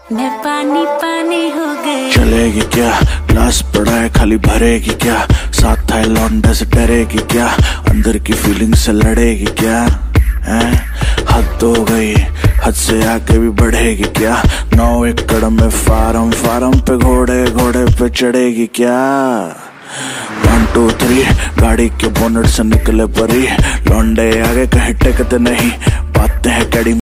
मैं पानी पानी हो गई। चलेगी क्या, ग्लास पड़ा है खाली भरेगी क्या, साथ था लौंडे से डरेगी क्या, अंदर की फीलिंग से लड़ेगी क्या, हैं? हद हो गई, हद से आगे भी बढ़ेगी क्या, 9 एकड़ में फार्म, फार्म पे घोड़े, घोड़े पे चढ़ेगी क्या। 1 2 3 गाड़ी के बोनट से निकले परी, लौंडे आगे कहीं टेकते नहीं, बातें हैं कड़ी